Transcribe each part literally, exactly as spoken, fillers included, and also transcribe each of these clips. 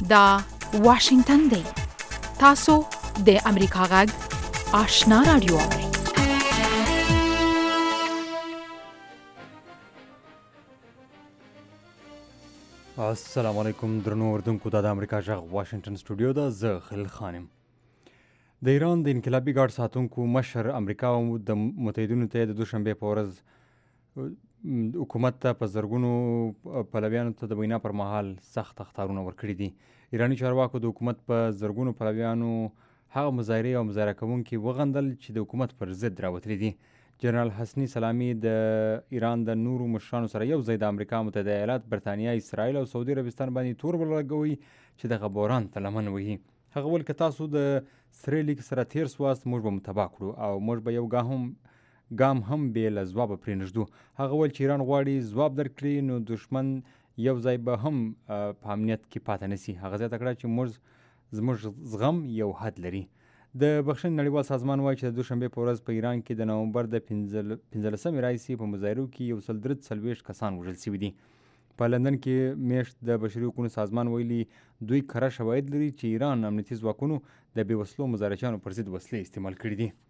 دا واشنگتن دی. تاسو د امریکا غږ آشنا رادیو اورئ. السلام علیکم درنو اردوونکو، دا د امریکا غږ واشنگټن سټوډیو ده. زه خلیل خان یم. د ایران د انقلابي ګارډ ساتونکو مشر امریکا او د متحدینو ته د دوشنبې په ورځ حکومت ته په زرګونو پلویانو ته د وینا پر مهال سخت اخطارونه ورکړي دي. ایراني چارواکو د حکومت په زرګونو پلویانو هغه مظاهرې او مظاهره کوونکي وغندل چې د حکومت پر ضد راوتلي دي. جنرال حسني سلامي د ایران د نورو مشرانو سره یو ځای د امریکا متحده ایالات، برطانیه، اسرائیل او سعودي عربستان باندې تور ولګوي چې دغه بحران ته لمن وهي. هغه ویل که تاسو د سرې لیک سره تیر سواست موږ به متباه کړو او موږ به یو ګام هم ګام هم بې له ځوابه پرې نږدو. هغه ویل چې ایران غواړي ځواب درکړي نو دښمن یو ځای به هم په امنیت کې پاتې نه سي. هغه زیاته کړه چې موږ زموږ زغم یو حد لري. د بخښنې نړیوال سازمان وایي چې د دوشنبې په ورځ په ایران کې د نومبر د پنځلسمې راهیسې په مظاهرو کې یو سل درې څلوېښت کسان وژل شوي دي. په لندن کې میاشت د بشري حقوقو سازمان ویلي دوی کره شواهد لري چې ایران امنیتي ځواکونو د بې وسلو مظاهرچیانو پر ضد وسلې استعمال کړي دي.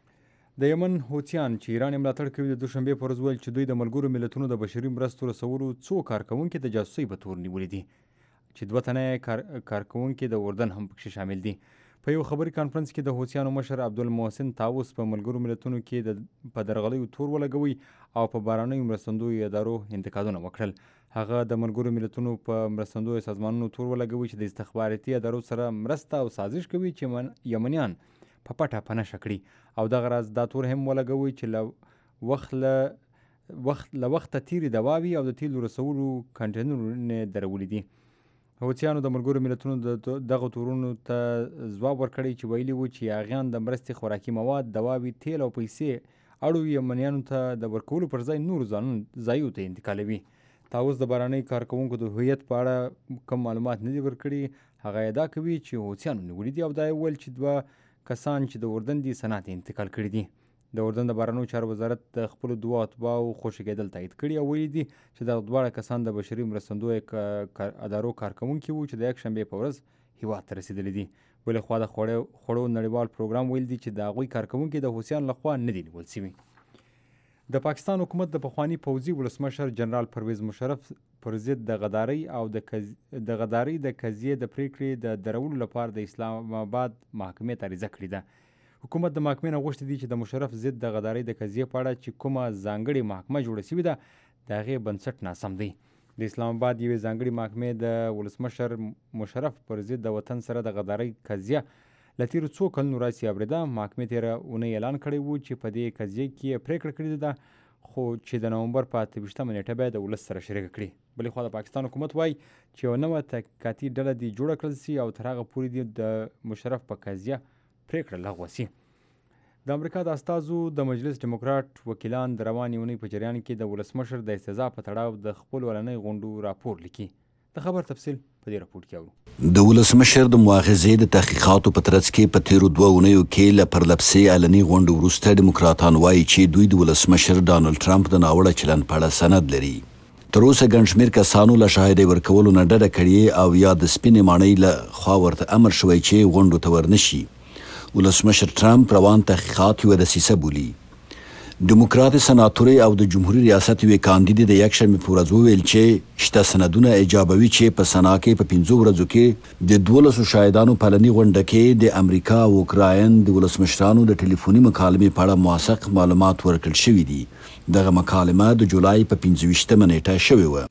د یمن حوثیان چې ایران یې ملاتړ کوي د دوشنبې په ورځ ویل چې دوی د ملګرو ملتونو د بشري مرستو رسولو څو کارکوونکي د جاسوسۍ په تور نیولي دي چې دوه تنه کار کارکوونکي د اردن هم پکې شامل دي. په یو خبري کانفرنس کې د حوثیانو مشر عبدالمحسن طاووس په ملګرو ملتونو کې د په درغلیو تور ولګوي او په بهرنیو مرستندویو ادارو انتقادونه وکړل. هغه د ملګرو ملتونو په مرستندویو سازمانونو تور ولګوي چې د استخباراتي ادارو سره مرسته او سازش کوي چې یمنیان په پټه په نښه کړي او دغه راز دا تور هم ولګوي چې له وخت له وخت له وخته تیرې دواوي او د تیلو رسولو کنټینرونه درولي دي. حوثیانو د ملګرو ملتونو دغه تورونو ته ځواب ورکړی چې ویلي وو چې هغیان د مرستې خوراکي مواد، دواوي، تیل او پیسې اړو یمنیانو ته د ورکولو پر ځای نورو ځایونو ته انتقالوي. طاووس د بهرنۍ کارکوونکو د هویت په اړه کوم معلومات نه دي ورکړي. هغه ادعا کوي چې حوثیانو نیولي دي او دا یې ویل چې دوه کسان چې د اردن دي سنا ته انتقال کړي دي. د اردن د بهرنیو چارو وزارت د خپلو دوه اتباعو خوشي کېدل تایید کړي او ویلي دي چې دغه دواړه کسان د بشري مرستندویو ادارو کارکوونکي وو چې د یکشنبې په ورځ هیواد ته رسېدلي دي. بلې خوا د خوړو نړیوال پروګرام ویل دي چې د هغوی کارکوونکي د حوثیانو لخوا نه دي نیول شوي. د پاکستان حکومت د پخواني پوځي ولسمشر جنرال پرویز مشرف پر ضد د غدارۍ او د غدارۍ د قضیې د پریکړې د درولو لپاره د اسلام آباد محکمې ته عریضه کړې ده. حکومت د محکمې نه غوښتي دي چې د مشرف ضد د غدارۍ د قضیې په اړه چې کومه ځانګړې محکمه جوړه شوې ده د هغې بنسټ ناسم دی. د اسلام آباد یوې ځانګړې محکمې د ولسمشر مشرف پر ضد د وطن سره د غدارۍ قضیه له تېرو څو کلونو راهیسې اورېده. محکمې تېره اونۍ اعلان کړی و چې په دې قضیې کې یې پرېکړه کړې ده خو چې د نومبر په اته ویشتمه نیټه به یې د ولس سره شریکه کړي. بلې خوا د پاکستان حکومت وایي چې یوه نوه تحقیقاتي ډله دې جوړه کړل سي او تر هغه پورې دې د مشرف په قضیه پرېکړه لغوه سي. د امریکا د استازو د مجلس ډیموکراټ وکیلان د روانې اونۍ په جریان کې د ولسمشر د استعزا په تړاو د خپلو اولنۍ غونډو راپور لیکي. د خبر تفصیل په دې راپور کې اورو. د ولسمشر د مؤاخذې د تحقیقاتو په ترڅ کې په تیرو دوه اونیو کې له پرلپسې علني غونډو وروسته ډیموکراتان وایي چې دوی د ولسمشر ډانلډ ټرمپ د ناوړه چلند په اړه سند لري. تر اوسه ګڼ شمېر کسانو له شاهدۍ ورکولو نه ډډه کړې او یا د سپینې ماڼۍ له خوا ورته امر شوی چې غونډو ته ورنشي. ولسمشر ټرمپ روان تحقیقات یوه دسیسه بولي. ډیموکرات سناتورې او د جمهوري ریاست یوې کاندیدې د یکشنبې په ورځ وویل چې شته سندونه ایجابوي چې په سنا کې په پنځو ورځو کې د دولسو شاهدانو په علني غونډه کې د امریکا او اوکراین د ولسمشرانو د ټلیفوني مکالمې په اړه موثق معلومات ورکړل شوي دي. دغه مکالمه د جولای په پنځه ویشتمه نیټه شوې وه.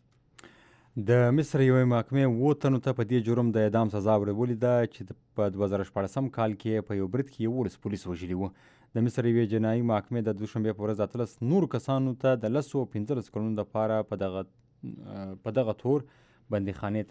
د مصر یوې محکمې اووه تنو ته په دې جرم د اعدام سزا ورکولې ده چې په دوه زره شپاړسم کال کې په یو برید کې یولس پولیس وژلي وو. د مصر یوې جنایي محکمې د دوشنبې په ورځ اتلس نورو کسانو ته د لسو او پنځلس کلونو دپاره په دغه په دغه تور بندیخانې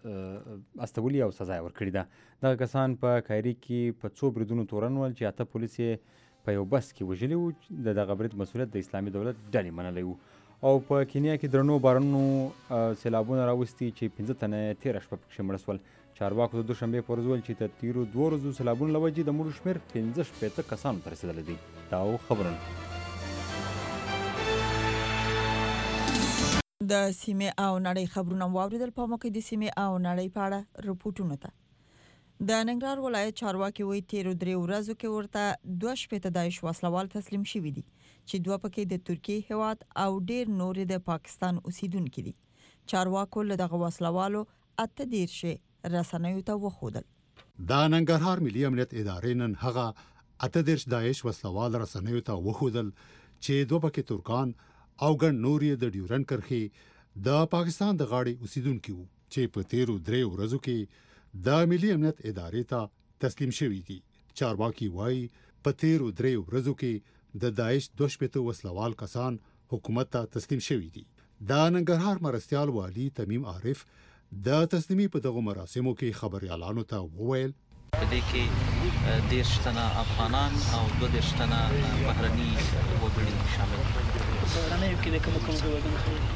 ته استولي او سزا یې ورکړې ده. دغه کسان په کایري کې په څو بریدونو تورن ول چې اته پولیس یې په یو بس کې وژلي وو. د دغه برید مسؤلیت د اسلامي دولت ډلې منلی وو. او په کینیا کې درنو بارانونو سیلابونه راوستي چې پنځه تنه تېره شپه پکښې مړه شول. چارواکو د دوشنبې په ورځ ویل چې د تېرو دوه ورځو سیلابونو له وجې د مړو شمېر پنځه شپېته کسانو ته رسېدلی دی. دا خبرونه د سیمې او نړۍ خبرونه واوریدل. په موقع د سیمې او نړۍ په اړه رپورټونه ته د ننګرهار ولایت چارواکي وایي تیرو درې ورځو کې ورته دوه شپېته داعش وسلوال تسلیم شوي دي چې دوه پکې د ترکیې هیواد او ډیر نور د پاکستان اوسیدونکي دي. چارواکو له دغه وسلوالو اته دیرشې رسنیو ته وښودل. د ننګرهار ملي امنیت ادارې نن هغه اته دیرش داعش وسلوال رسنیو ته وښودل چې دوه پکې ترکان او ګڼ نور یې د ډیورن کرښې د پاکستان د غاړې اوسیدونکي وو چې په تیرو درې ورځو کې د ملي امنیت ادارې ته تسلیم شوي دي. چارواکي وایي په تیرو درې ورځو کې د داعش دوه شپېته وسلوال کسان حکومت ته تسلیم شوي دي. د ننګرهار مرستیال والي تمیم عارف د تسلیمي په دغه مراسمو کې خبريالانو ته وویل په دې کې دیرش تنه افغانان او دوه دیرش تنه بهرني وګړي شامل دي. بهرني کې د کوم کوم هیوادونو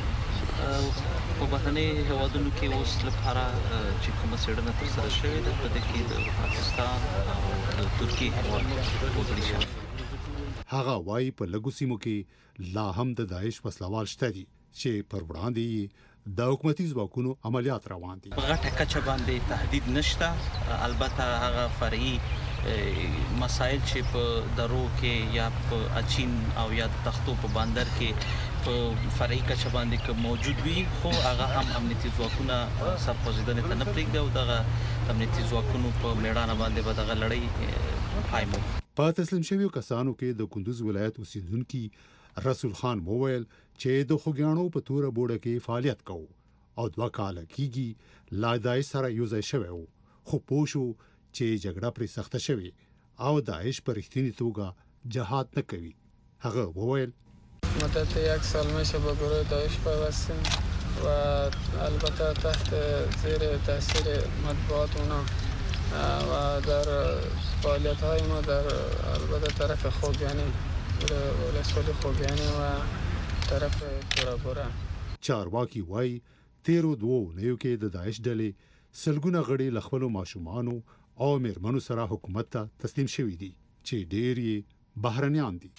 په بهرني هیوادونو کې اوس لپاره چې کومه څېړنه ترسره شوې ده په دې کې د پاکستان او د ترکیې هیواد وګړي شامل دي. هغه وايي په لږو سیمو کې لا هم د داعش وسلوال شته دي چې پر وړاندې د حکومتي ځواکونو عملیات روان دي. په غټه کچه باندې تهدید نشته، البته هغه فرعي مسایل چې په درو کې یا په اچین او یا د تختو په بندر کې په فرعي کچه باندې که موجود وي خو هغه هم امنیتي ځواکونه سب خوځېدنې ته نه پرېږدي او دغه امنیتي ځواکونو په میړانه باندې به دغه لړۍ پای مومي. په تسلیم شویو کسانو کې د کندوز ولایت اوسیدونکي رسول خان وویل چې د خوګیاڼو په توره بوډه کې فعالیت کوو او دوه کاله کېږي لا داعش سره یو ځای شوی و خو پوه شو چې جګړه پرې سخته شوې او داعش په رښتینې توګه جهاد نه کوي. هغه وویل مدت یک سال میشه با گروه داعش پیوستیم و البته تحت زیر تاثیر مطبوعات اونا و در فعالیت های ما در البته طرف خوگیانی ولسوالی خوگیانی و طرف تورابوره. چارواکي وایي تیرو دوو اونیو کې د داعش ډلې سلګونه غړي له خپلو ماشومانو او میرمنو سره حکومت ته تسلیم شوي دي چې ډېر یې بهرنیان دي.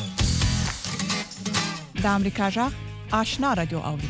د امریکا غږ آشنا رادیو اوري.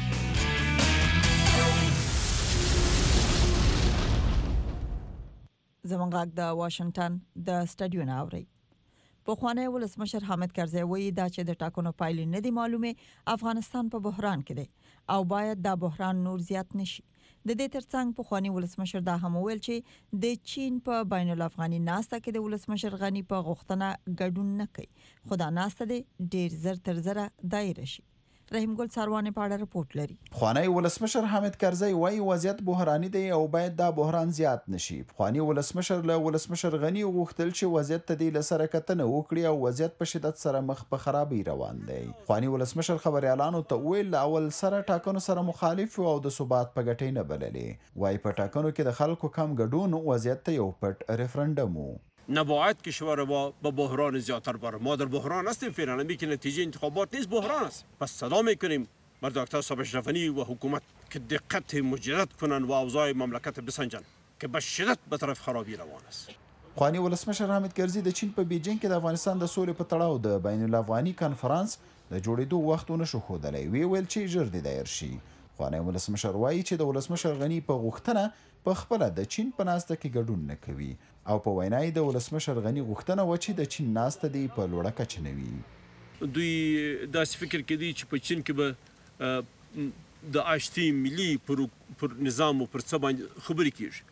زمونږ غږ د واشنگټن د سټډیو نه اوري. پخوانی ولسمشر حامد کرزی وایي دا چې د ټاکنو پایلې نه دي معلومه افغانستان په بحران کې دی او باید دا بحران نور زیات نشي. د دې ترڅنګ پخوانی ولسمشر دا هم ویل چې د چین په بین الافغاني ناسته کې د ولسمشر غنی په غوښتنه ګډون نه کوي خو دا ناسته دی ډیر زر تر زره دایره شي. رحیم ګل ساروانه په اړه رپورت لري. خوانی ولسمشر حامد کرزی وایي وضعیت بحراني دی او باید دا بحران زیات نشي. خوانی ولسمشر له ولسمشر غنی غوښتل چې وضعیت ته د لسره کتنه وکړي او وضعیت په شدت سره مخ په خرابي روان دی. خوانی ولسمشر خبريالانو ته ویل اول سره ټاکنو سره مخالف او د ثبات په ګټې نه بللې. وایي په ټاکنو کې د خلکو کم ګډون وضعیت ته یو پټ ریفرندوم وو. نباید کشور ما به بحران زیادتر بره. ما در بحران هستیم فعلا، نمی که نتیجه انتخابات نیست بحران است. پس صدا میکنیم بر دکتر صاحب اشرف غنی و حکومت که دقت مجدد کنن و اوضاع مملکت بسنجن که به شدت به طرف خرابی روان است. خوانی ولسمشر حامد کرزی د چین په بیجینګ کې د افغانستان د سولې په تړاو د بین الافغاني کانفرنس د جوړېدو وختونه شو خودلې وی ویل چې ژر دې دایر شي. خوانی ولسمشر وایي چې د ولسمشر غنی په غوښتنه په خپل د چین په ناسته کې ګډون نه کوي او په وینای د ولسمشر غنی غوښتنه و چې د چین ناسته دی په لوړه کچه نه وي. دوی داسې فکر کوي چې په چین کې به د آشتي ملي پر پر نظام او پر څه باندې خبرې کیږي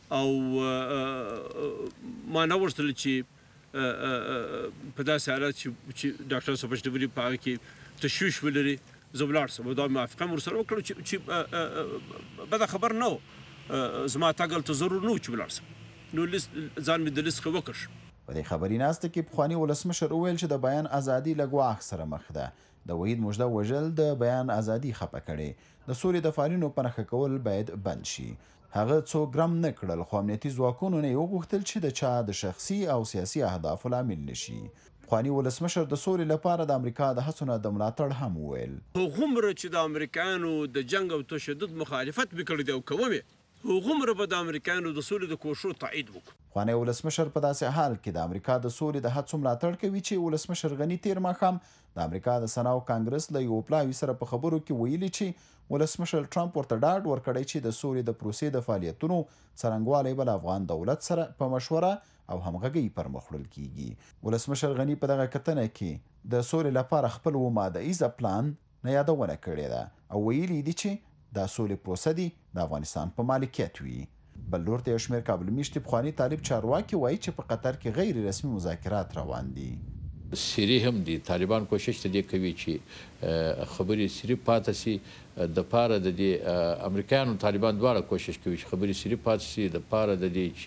او ما نه ورته چې په داسې حالت چې ډاکټر صاحب اشرف په هغه کې تشویش ولري زبلار سره دا موافقه ورسره وکړو چې بده خبر نه زما تاګل ته ضرور نه چې بلار سم نو لیست ځان مې د لیست خو وکړ. په دې خبري ناسته کې پخوانی ولسمشر وویل چې د بیان ازادي لګواخ سره مخ ده. د وحید مجده وژل د بیان ازادي خپه کړي. د سولې د فعالینو په نښه کول باید بند شي. هغه څو ګرام نه کړل خو امنیتي ځواکونو نه وغوښتل چې د چا د شخصي او سیاسي اهدافو لامل نشي. پخوانی ولسمشر د سولې لپاره د امریکا د هڅو نه د ملاتړ هم وویل. هغومره چې د امریکایانو د جنګ او تشدد مخالفت وکړي او کوي هغومره به د امریکایانو د سولې د کوشش تایید وکړي. خوانی ولسمشر په داسې حال کې د امریکا د سولې د هڅو ملاتړ کوي چې ولسمشر غنی تیر ماښام د امریکا د سناو کانګرس له یو پلاوي سره په خبرو کې ویلي چې ولسمشر ټرمپ ورته ډاډ ورکړی چې د سولې د پروسې د فعالیتونو څرنګوالی به له افغان دولت سره په مشوره او همغږي پر مخ وړل کیږي. ولسمشر غنی په دغه کتنه کې د سولې لپاره خپل و ماده ایزه پلان نه یادونه کړې ده او ویلي دي چې د سولې پروسه دی د افغانستان په مالکیت وي. بل لور ته یو شمېر کابل میشتي پخواني طالب چارواکي وایي چې په قطر کې غیر رسمي مذاکرات روان دي. سری هم دي طالبان کوشش ته کوي چې خبرې سری پاتې سي د پاره د دې امریکایانو طالبان دواړه کوشش کوي چې خبرې سری پاتې سي د پاره د دې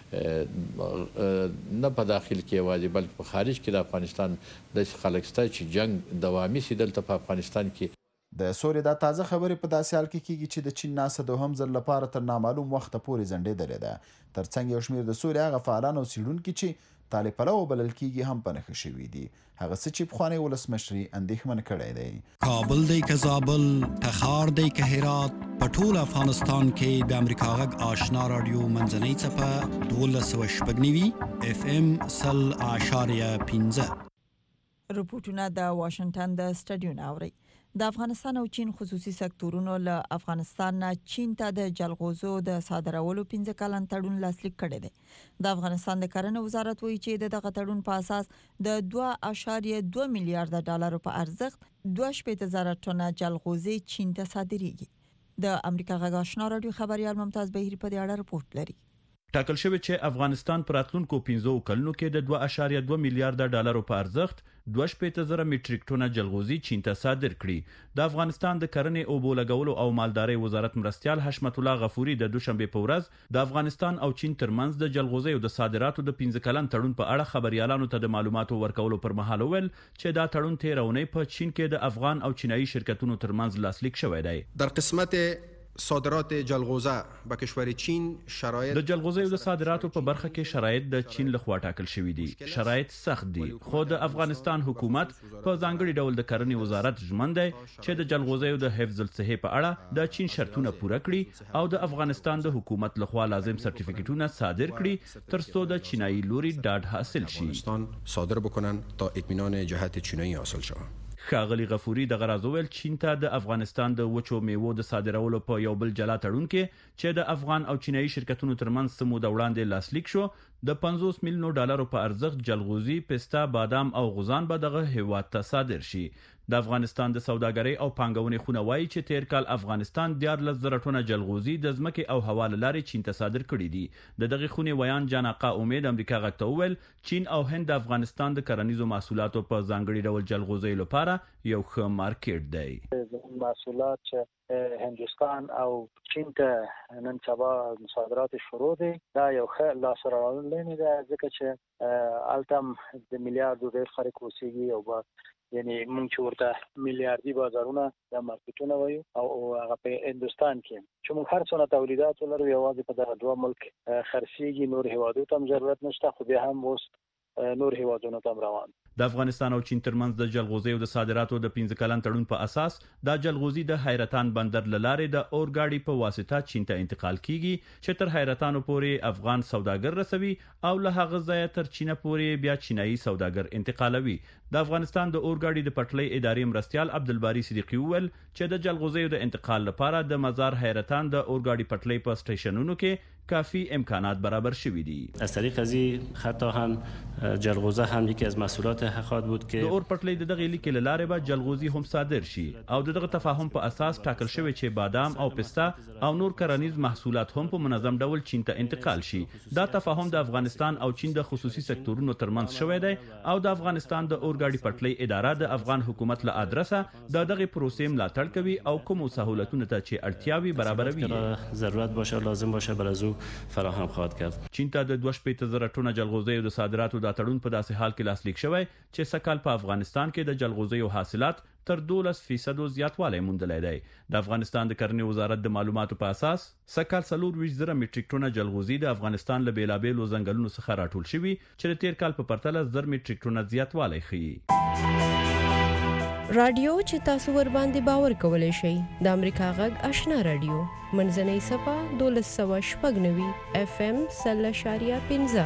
چې نه په داخل کې یوازې بلکې په خارج کې د افغانستان د خلک ستا چې جنگ دوامي سي دلته په افغانستان کې. د سولې دا تازه خبرې په داسې حال کې کیږي چې د چین ناسه دوهم ځل لپاره تر نامعلوم وخته پورې ځنډېدلې ده. ترڅنګ یو شمېر د سولې هغه فعالان او څېړونکي چې طالب پلوه بلل کیږي هم په نښه شوي دي. هغه څه چې پخوانی ولسمشري اندېښمن کړی دی. کابل دی که زابل، تخار دی که هرات، په ټول افغانستان کې د امریکا غږ آشنا راډیو منځنۍ څپه دولس سوه شپږ نوي اف ام سل اعشاریه پنځه. رپورټونه د واشنگټن د سټډیو نه اوري. د افغانستان او چین خصوصي سکتورونو له افغانستان نه چین ته د جلغوزو د صادرولو پنځه کلن تړون لاسلیک کړی دی. د افغانستان د کرنې وزارت وایي چې دغه تړون په اساس د دوه اعشاریه دوه میلیارډ ډالرو په ارزښت دوه شپېته زره ټنه جلغوزي چین ته صادریږي. د امریکا غږ آشنا راډیو خبريال ممتاز بهیر په دې اړه رپورټ لري. ټاکل شوی چې افغانستان پر راتلونکو پنځو کلونو کې د دوه اعشاریه دوه میلیارډ ډالرو په ارزښت دوه شپېته زره میټریک ټنه جلغوزي چین ته صادر کړي. د افغانستان د کرنې او بولګولو او مالدارۍ وزارت مرستيال حشمت الله غفوري د دوشنبه په ورځ د افغانستان او چین ترمنځ د جلغوزي او د صادراتو د پنځه کلن تړون په اړه خبريالانو ته د معلوماتو ورکولو پر مهال ویل چې دا تړون تیرونی په چین کې د افغان او چینایي شرکتونو ترمنځ لاسلیک شوی دی. در قسمت صادرات جلغوزه به کشور چین شرایط د جلغوزه د صادراتو په برخه کې شرایط د چین لخوا ټاکل شوی دي. شرایط سخت دي خو د افغانستان حکومت په ځانګړي ډول د کرنې وزارت ژمن دی چې د جلغوزه د حفظ الصحه په اړه د چین شرطونه پوره کړي او د افغانستان د حکومت لخوا لازم سرټیفیکټونه صادر کړي ترڅو د چینایي لوري ډاډ حاصل شي. صادر بکنن تا اطمینان جهت چینایي حاصل شود. ښاغلي غفوري د غرازویل چین ته د افغانستان د وچو میوو د صادرولو په یو بل جلا تړون کې چې د افغان او چینایي شرکتونو ترمنځ سمو د وړاندې لاسلیک شو د پنځوس میلیونو ډالرو په ارزښت جلغوزي، پسته، بادام او غوزان به دغه هیواد ته صادر شي. د افغانستان د سوداګرۍ او پانګونې خونه وایي چې تیر کال افغانستان دیارلس زره ټنه جلغوزي د ځمکې او هوا له لارې چین ته صادر کړي دي. د دغه خونې ویان جان آقا امید امریکا غږ ته وویل چین او هند د افغانستان د کرنیزو محصولاتو په ځانګړي ډول جلغوزي لپاره یو ښه مارکیټ دی. محصولات چې هندوستان او چین ته نن سبا صادرات شروع دي دا یو ښه لاسته راوړنه ده ځکه چې التم د میلیارډ ډالر خلک اوسېږي او یعنی مونږ چې ورته میلیارډي بازارونه د مارکیټونه وایو او هغه په هندوستان کې چې موږ هر څونه تولیدات ولرو یوازې په دغه دوه ملک خرڅېږي نور هیوادو ته ضرورت نشته خو بیا هم اوس نور هیوادونو ته روان. د افغانستان او چین ترمنځ د جلغوزي او د صادراتو د پنځه کلن تړون په اساس د جلغوزي د حیرتان بندر لارې د اورګاډي په واسطه چین ته انتقال کیږي چې تر حیرتانو پورې افغان سوداګر رسوي او له هغه ځایه تر چین پورې بیا چینایي سوداګر انتقالوي. د افغانستان د اورګاډي د پټلۍ ادارې مرستيال عبدالباری صدیقی وویل چې د جلغوزي د انتقال لپاره د مزار حیرتان د اورګاډي پټلۍ په سټیشنونو کې کافی امکانات برابر شوي دي. از طریق از خطا هم جلغوزه هم یکی از محصولات حقات بود که د اور پټلۍ د دغه لیکل لارې به جلغوزي هم صادر شي او د دغه تفاهم په اساس ټاکل شوی چې بادام او پسته او نور کرنیز محصولات هم په منظم ډول چین ته انتقال شي. دا تفاهم د افغانستان او چین د خصوصي سکتورونو ترمنځ شوی دی او د افغانستان د اورګاډي پټلۍ اداره د افغان حکومت له ادرسه د دغه پروسې ملاتړ کوي او کوم سہولتونه ته چې اړتیاوي برابروي ضرورت باشه لازم باشه بر از او فراهم خواهد کرد. چین ته د دوه شپېته زره ټنه جلغوزي او د صادراتو د تړون په داسې حال کې لاسلیک شوی چې سکهال په افغانستان کې د جلغوزي او حاصلات تر دولس فیصد زیاتوالی موندلی دی. د افغانستان د کرنې وزارت د معلوماتو په اساس سکهال څلور ویشت زره میټریک ټنه جلغوزي د افغانستان له بیلابیلو ځنګلونو څخه راټول شوي چې د تیر کال په پرتله زر میټریک ټنه زیاتوالی ښیي. رادیو چې تاسو ور باندې باور کولای شئ د امریکا غږ آشنا رادیو منځنۍ صفه دولس سوه شپږ نوي اف ام سل اشاریه پنځه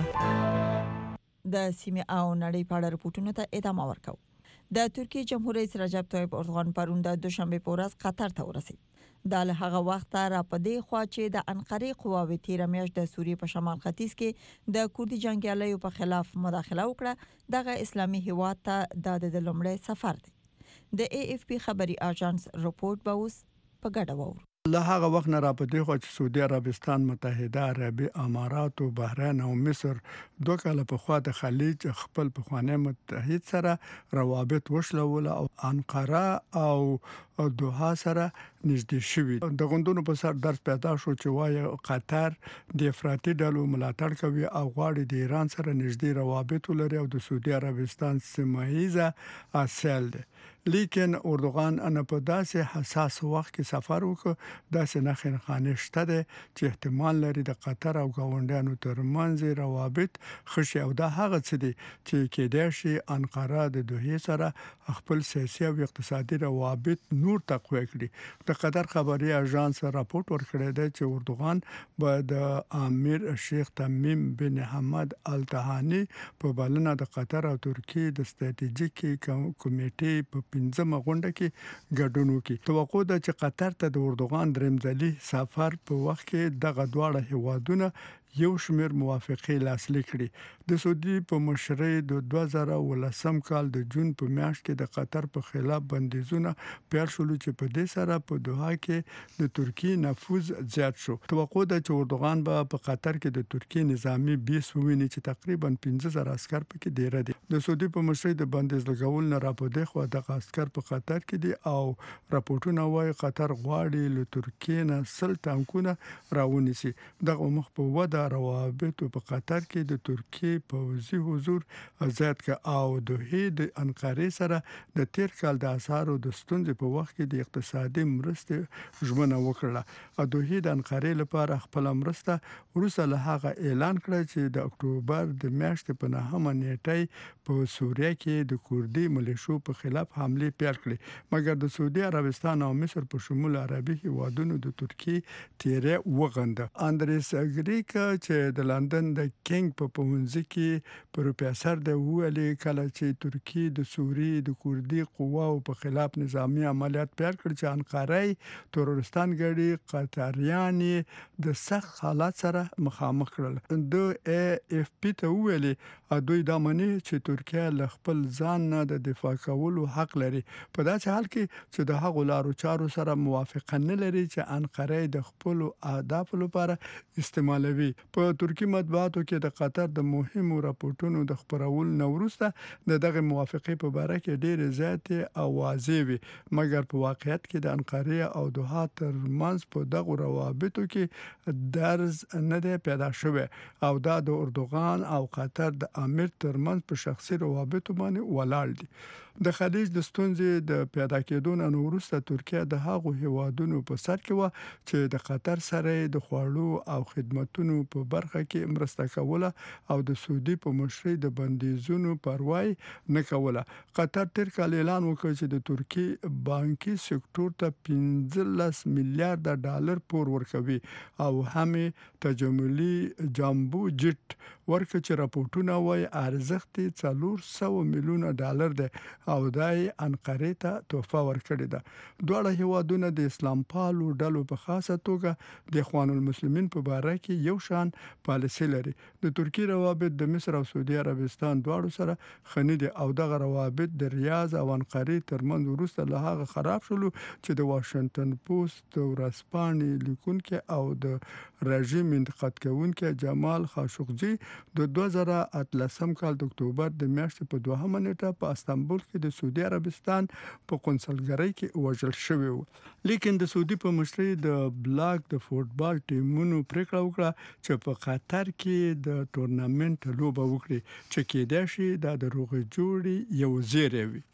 د سیمه او نړۍ په اړه رپورټونو ته ادامه ورکاو. د ترکیه جمهور رئیس رجب طیب اردوغان پرون د دوشنبه په ورځ قطر ته ورسید. دا له هغه وخت را پدې خوا چې د انقره قواوې تیر میاشت د سوریې په شمال ختیځ کې د کوردي جنگیالیو په خلاف مداخله وکړه. دغه اسلامي هیواد ته د د لومړی سفر دی. د ای اف پی خبري اژانس رپورت به اوس په ګډه وورو. له هغه وخت نه را پدې خو چې سعودي عربستان، متحده عربي امارات او بحرین او مصر دوه کاله په خوا د خلیج خپل پخوانی متحد سره روابط وشلول او انقره او دوحه سره نږدې شوي. د غوندونو په سر درس پیدا شو چې وایي قطر د افراطي ډلو ملاتړ کوي او غواړي د ایران سره نږدې روابط ولري او د سعودي عربستان سیمه‌ایزه اصل دی. لیکن اردوغان ان په داسې حساس وخت کې سفر وکړ، داسې نه خنخانه شته ده چې احتمال لري د قطر او گاونډیانو ترمنځ روابط خشي او دا هغه څه دي چې کېدای شي انقره د دوحې سره خپل سیاسي او اقتصادي روابط نور تقویه کړي. د قطر خبري اژانس راپورټ ورکړی دی چې اردوغان به د امیر شیخ تمیم بن حمد ال ثانی په بلنه د قطر او ترکیه د ستراتیژیکي کمیټې په پنځمه غونډه کې ګډون وکړي. توقع ده چې قطر ته د اردوغان درېمځلي سفر په وخت کې دغه دواړه هیوادونه یو شمېر موافقې لاسلیک کړي. د سعودي په مشرۍ د دوه زره ولسم کال د جون په میاشت کې د قطر په خلاف بندیزونه پیل شول چې په دې سره په دوحه کې د ترکیه نفوذ زیات شو. توقع ده چې اردوغان به په قطر کې د ترکیه نظامی بیس وویني چې تقریبا پنځه زره عسكر پکې ډیر دي. د سعودي په مشرۍ د بندیز لګول نه را پدې خو د عسكر په قطر کې دي او راپورټونه وايي قطر غواړي له ترکیه نه سل ټانکونه راونیسي. دغه مخ په وده روابط په قطر کې د ترکیه پوځي حضور زیات ک او دوحې د انقره سره د تیر کال د اسعارو د ستونزې په وخت کې د اقتصادي مرستې ژمنه وکړه. دوحې د انقره لپاره خپل مرسته وروسته له هغه اعلان کړ چې د اکتوبر د میاشتې په نهمه نیټه په سوریه کې د کوردي ملیشو په خلاف حمله پیل کړې، مګر د سعودي عربستان او مصر په شمول عربي هیوادونو د ترکیه تیرې وغنده. اندریس ګریک چې د لندن د کینګ په پونځ کې پروفیسور د ویلي کله چې ترکیه د سوریې د کوردي قواو په خلاف نظامی عملیات پیل کړ چې انقره تروریستان ګړي قطریان د سخت حالات سره مخامخ کړل. د ای اف پی ته ویلي دوی دا مني چې ترکیه له خپل ځان نه د دفاع کولو حق لري په داسې حال کې چې د هغو لارو چارو سره موافقه نه لري چې انقره د خپل اهداف لپاره استعمالوي. په ترکی مطبوعاتو کې د قطر د مهمو راپورټونو د خبرولو نه وروسته د دغه موافقه په اړه کې ډېر زیاتې اوازې وي، مګر په واقعیت کې د انقره او دوحه ترمنځ په دغه روابطو کې درز نه دی پیدا شوی او دا د اردوغان او قطر د امیر ترمنځ په شخصي روابطو باندې ولاړ دي. د خلیج د ستونزې د پیدا کېدو نه وروسته ترکیه د هغو هیوادونو په سر کې و چې د قطر سره د خوړو او خدماتو په برخه کې مرسته کوله او د سعودي په مشرۍ د بندیزونو پروا نه کوله. قطر تر کال اعلان وکړ چې د ترکیه بانکي سکتور ته پنځلس میلیارډ ډالر پور ورکوي او هم تجملي جامبو جټ ورکه چې راپورټونه وايي ارزښت څلور سوه میلیونه ډالر دی او دای انقره ته تحفه ورکړې ده. دواړه هیوادونه د اسلام پالو ډلو په خاصه توګه د اخوان المسلمین په اړه کې یو شان پالیسي لري. د ترکیه روابط د مصر او سعودي عربستان دواړو سره خني دي او دغه روابط د ریاض او انقره ترمنځ وروسته له هغه خراب شول چې د واشنگټن پوسټ ورځپاڼې لیکونکي او د رژیم انتقاد کوونکي جمال خاشقجي د دوه زره اتلسم کال د اکتوبر د میاشتې په دوهمه نیټه په استانبول کې د سعودي عربستان په قونسلګرۍ کې وژل شوی و. لیکن د سعودي په مشرۍ د بلاک د فوټبال ټیمونو پریکړه وکړه چې په قطر کې د تورنمنت لوبه وکړي چې کېدای شي د روغې جوړې یو زیری وي.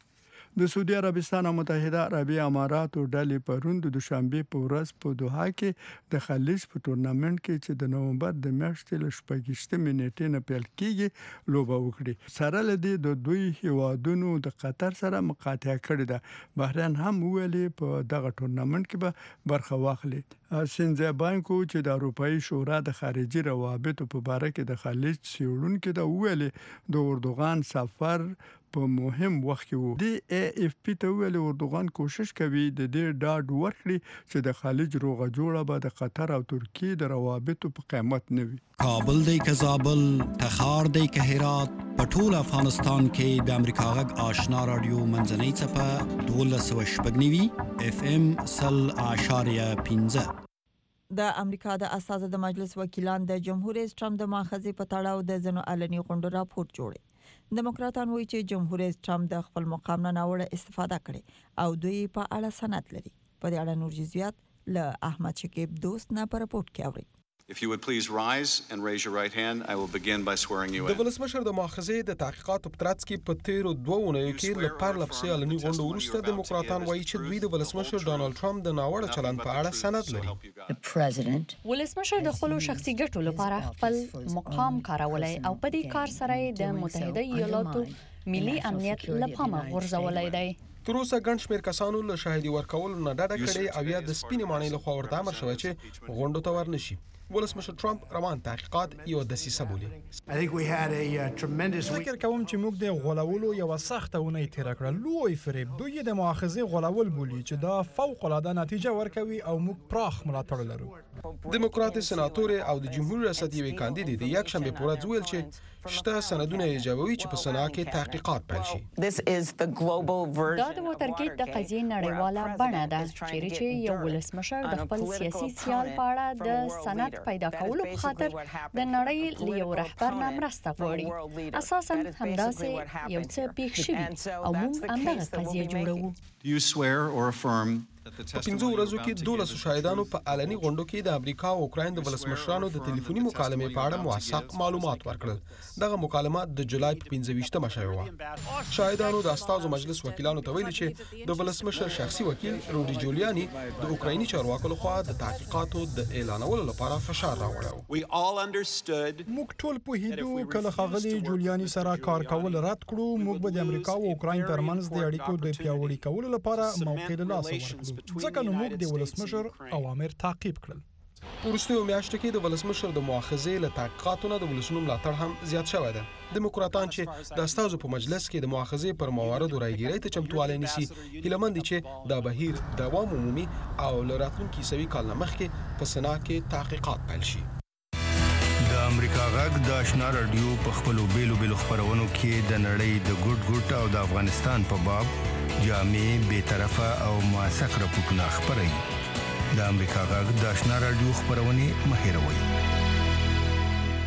د سعودي عربستان او متحده عربي اماراتو ډلې پرون د دوشنبه په ورځ په دوحه کې د خلیج په تورنمنت کې چې د نومبر د میاشتې ل شپږشتمې نیټې نه پیل کیږي لوبه وکړي. سره لدی د دوی هیوادونو د قطر سره مقاطعه کړې ده. بحرین هم ویلي په دغه تورنمنت کې به برخه واخلي. سنځه بانکو چې د اروپאי شورا د خارجي روابطو په باره کې د خلیج سیړونکو د ویلې د اردوغان سفر په مهم وخت کې وو. د ای اف پی ته ویلي اردوغان کوشش کوي د دې ډاډ ورکړي چې د خلیج روغه جوړه به د قطر او ترکیه د روابطو په قیمت نه وي. کابل دی که زابل، تخار دی که هرات، په ټول افغانستان کې د امریکا غږ آشنا رادیو منځنۍ څپه دولس سوه شپږ نوي اف ام سل اعشاریه پنځه. د امریکا د اساسه د مجلس وکیلان د جمهور رئیس ټرمپ د ماخذې په تړاو د ځنو علني غونډو راپور جوړي. دموکراتان وایي چې جمهور رئیس ټرمپ د خپل مقام نه ناوړه استفاده کړې او دوی په اړه سند لري. په دې اړه نور جزئیات له احمد شکیب دوست نه په رپورت کې اوري. If you would please rise and raise your right hand, I will begin by swearing you in. د ولسمشر د ماخذې د تحقیقاتو په ترڅ کې په تیرو دوه اونیو کې له پارلپسې علني غونډو وروسته دموکراتان وایي چې دوی د ولسمشر ډانلډ ټرمپ د ناوړه چلند په اړه سند لري. ولسمشر د خپل شخصي ګټو لپاره خپل مقام کارولای او په دې کار سره د متحده ایالاتو ملي امنیت لپاره غورځولای دی. تر اوسه ګڼ شمېر کسانو له شاهدي ورکولو نه ډډه کړې او یا د سپینې ماڼۍ لخوا ورته امر شوی چې غونډو ته ورنشي. ولسمشر ټرمپ روان تحقیقات یو دسیسه بولي. فکر کوم چې موږ د غولولو یو سخته ونې تیر کړل. لوی فریب دوی د مؤاخذې غولول بولي چې دا فوق العاده نتیجه ورکوي او موږ پراخ ملاتړ لرو. دموکرات سناتور او د جمهور ریاست یوې کاندید د یک شنبه په ورځ ویل چې شته سندونه ایجابوي چې په سنا کې تحقیقات پیل شي. دا د ووټرګیټ د قضیې نړیواله بڼه ده چیرې چې یو ولسمشر د خپل سیاسي سیال په اړه د سند پیدا کولو په خاطر د نړۍ له یو رهبر نه مرسته غواړي. اساساً همداسې یو څه پیښ شوي او موږ همدغه قضیه جوړوو. Do you swear or affirm په پنځو ورځو کې دولس شاهدانو په علني غونډو کې د امریکا او اوکراین د ولسمشرانو د ټلیفوني مکالمې په اړه موثق معلومات ورکړل. دغه مکالمات د جولای په پنځه ویشتمه شوې وه. شاهدانو د استازو مجلس وکیلانو ته ویلي چې د ولسمشر شخصي وکیل روډي جولیاني د اوکرایني چارواکو لخوا د تحقیقاتو د اعلانولو لپاره فشار راوړی. موږ ټول پوهیدو کله ښاغلي جولیاني سره کار کول رد کړو موږ به د امریکا او اوکراین ترمنځ د اړیکو د پیاوړي کولو لپاره موقع له لاسه ورکړو. ځکه نو موږ د ولسمشر اوامر تعقیب کړل. وروستیو میاشتو کې د ولسمشر د مؤاخذې له تحقیقاتو نه د ولسونو ملاتړ هم زیات شوی دی. دموکراتان چې د استازو په مجلس کې د مؤاخذې پر مواردو رایګیرۍ ته چمتوالی نیسي هیله مند دي چې دا بهیر دوام ومومي او له راتلونکي سوي کال نه مخکې په سنا کې تحقیقات پیل شي. د امریکا غږ د آشنا رادیو په خپلو بیلو بیلو خپرونو کې د نړۍ د ګډ ګډ او د افغانستان په باب جامع بیطرفه او موثق راپورټونه خپروي. د امریکا غږ د آشنا رادیو خپرونې مه هېروئ.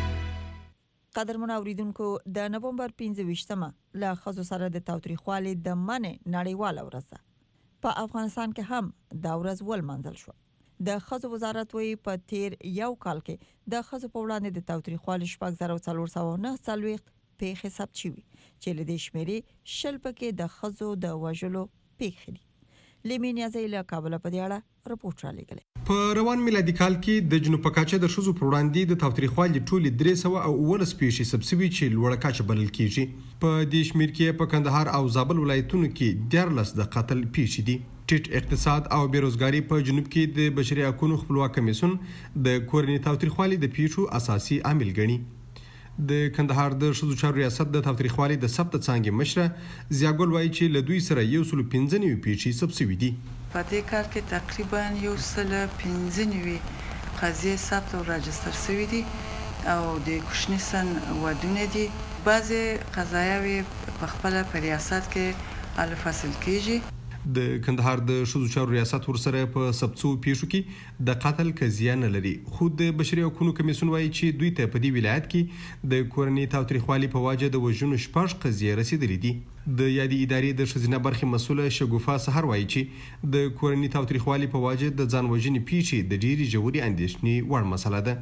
قدرمن اوریدونکو د نومبر پنځه ویشتمه له ښځو سره د تاوتریخوالي د منع نړیواله ورځ ده. په افغانستان کې هم دا ورځ ولمانځل شوه. د ښځو وزارت وایي په تیر یو کال کې د ښځو په وړاندې د تاوتریخوالي شپږ زره څلور سوه نهه څلوېښت پیښې ثبت شوي چې له دې شمېرې شل پکې د ښځو د وژلو پیښې دي. لیمین یازۍ له کابل په دې اړه رپورټ رالیږلی. په روان میلادي کال کې د جنوب په کچه د ښځو پر وړاندې د تاوتریخوالي ټولې درې سوه او اوولس پیښې ثبت شوي چې لوړه کچه بلل کیږي. په دې شمېر کې په کندهار او زابل ولایتونو کې دیارلس د قتل پیښې دي. ټیټ اقتصاد او بیروزګاری په جنوب کې د بشري حقوقو خپلواک کمیسیون د کورنۍ تاوتریخوالي د پیښو اساسي عامل ګڼي. د کندهار د ښځو چارو ریاست د تاوتریخوالي د ثبت څانګې مشره زیاګل وایي چې له دوی سره یو سل پنځه نوي پیښې ثبت شوي دي. په دې کال کې تقریبا یو سل پنځه نوي قضیې ثبت او راجستر شوي دي او د کوچني سن ودونه دي. بعضې قضایاوې په خپله په ریاست کې حل فصل کیږي. د کندهار د ښځو چارو ریاست ورسره په ثبتو پیښو کې د قتل قضیه نه لري، خو د بشري حقوقو کمیسیون وایي چې دوی ته په دې ولایت کې د کورنۍ تاوتریخوالي په وجه د وژنو شپږ قضیې رسیدلې دي. د یادې ادارې د ښځینه برخې مسؤله شګوفا سحر وایي چې د کورنۍ تاوتریخوالي په وجه د ځان وژنې پیښې د ډېرې ژورې اندېښنې وړ مسله ده.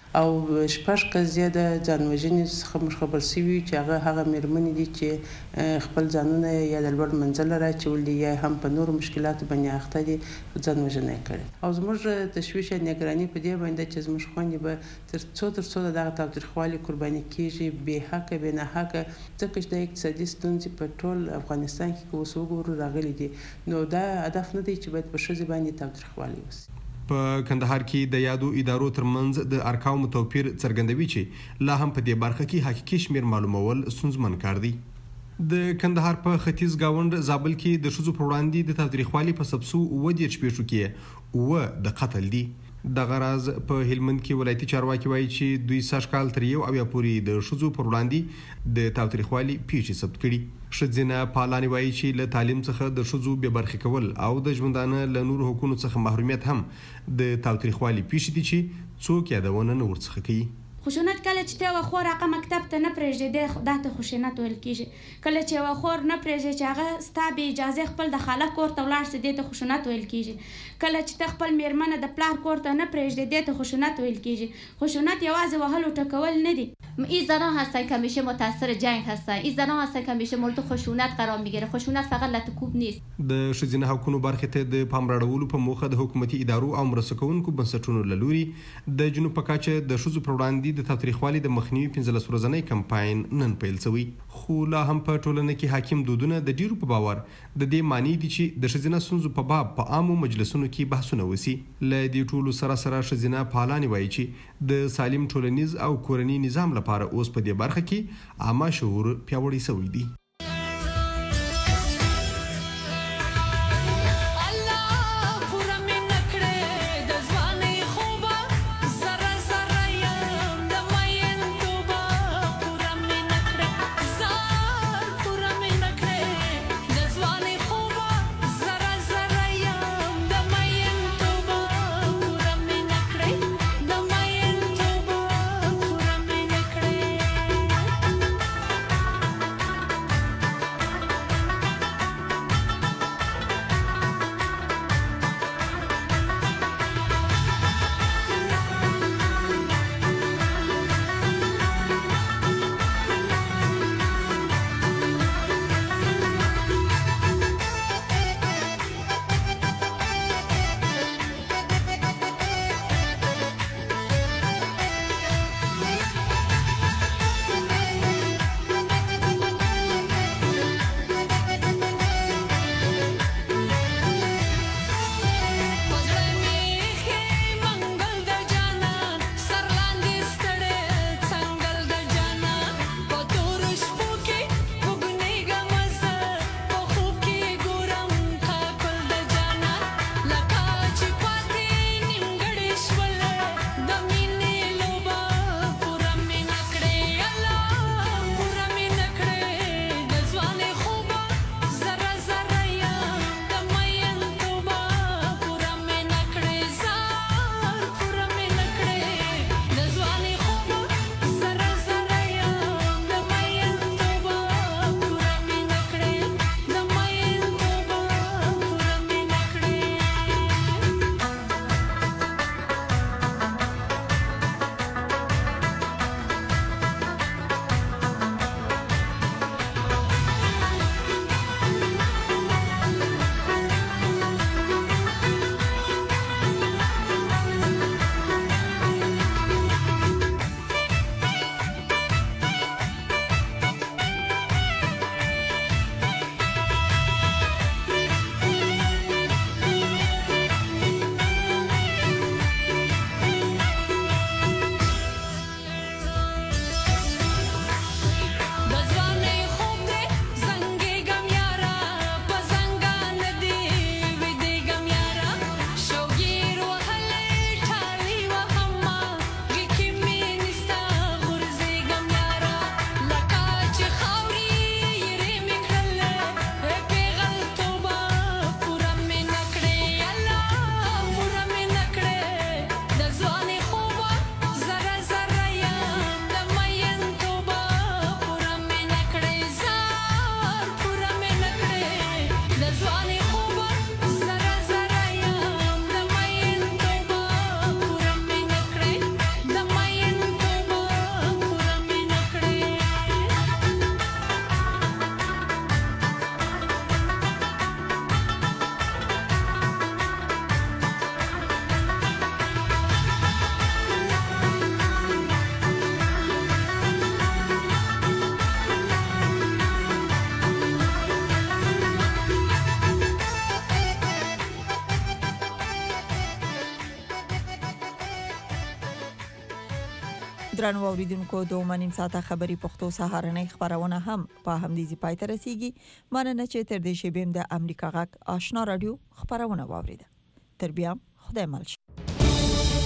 او شپږ قضیه د ځانوژنې څخه موږ خبر شوي چې هغه هغه مېرمنې دي چې خپل ځانونه یا د لوړ منزل راچولي دي یا هم په نورو مشکلاتو باندې اخته دي ځانوژنه کړې. او زموږ تشویش یا نګراني په دې باندې چې زموږ خویندې به تر څو تر څو د دغه تاوتریخوالي قرباني کیږي بې حقه بې ناحقه، ځکه چې د اقتصادي ستونزې په ټول افغانستان کې که اوس وګورو راغلي دي، نو دا هدف نه دی چې باید په ښځې باندې تاوتریخوالی وشي. په کندهار کې د یادو ادارو ترمنځ د ارقامو توپیر څرګندوي چې لا هم په دې برخه کې حقیقي شمیر معلومول ستونزمن کار دی. د کندهار په ختیځ گاوند زابل کې د ښځو پر وړاندې د تاوتریخوالي په سبسو اووه دېرش پیښو کې اووه د قتل دي. دغه راز په هلمند کې ولایتي چارواکي وایي چې دوی سږ کال تر یو اویا پورې د ښځو پر وړاندې د تاوتریخوالي پیښې ثبت کړي. ښځینه پالانې وایي چې له تعلیم څخه د ښځو بې برخې کول او د ژوندانه له نورو حقونو څخه محرومیت هم د تاوتریخوالي پیښې دي چې څوک یادونه نه ورڅخه کوي. خشونت کله چې ته خور هغه مکتب ته نه پرېږدې دا ته خشونت ویل کېږي. کله چې یوه خور نه پرېږدې چې هغه ستا بې اجازې خپل د خاله کور ته ولاړ سي دې ته خشونت ویل کېږي. کله چې ته خپل میرمنه د پلار کور ته نه پرېږدې دې ته خشونت ویل کېږي. خشونت یوازې وهل و ټکول نه دی. این زنان هستن که همیشه متاثر جنگ هستن، این زنان هستن که همیشه مورد خشونت قرار میگیره. خشونت فقط لطکوب نیست. د ښځینه حقوقو برخې ته د پام راړولو په موخه د حکومتي ادارو او مرسته کوونکو بنسټونو له لوري د جنوب په کچه د ښځو پر وړاندې د تاوتریخوالي د مخنیوي پنځلس ورځنی کمپاین نن پیل شوی، خو لا هم په ټولنه کې حاکم دودونه د ډیرو په باور د دې معنی دي چې د ښځینه ستونزو په باب په عامو مجلسونو کې بحثونه وسی. له دې ټولو سره سره ښځینه پالانې وایي چې د سالم ټولنیز او کورني نظام لپاره اوس په دې برخه کې عامه شعور پیاوړی شوی دی. درنو اوریدونکو د منیم ساعته خبري پښتو سهارنۍ خبرونه هم په همدې ځای ته رسیدي. مننه چې تر دې شی بیم د امریکا غږ آشنا رادیو خبرونه واوریده. تر بیا خدای مل.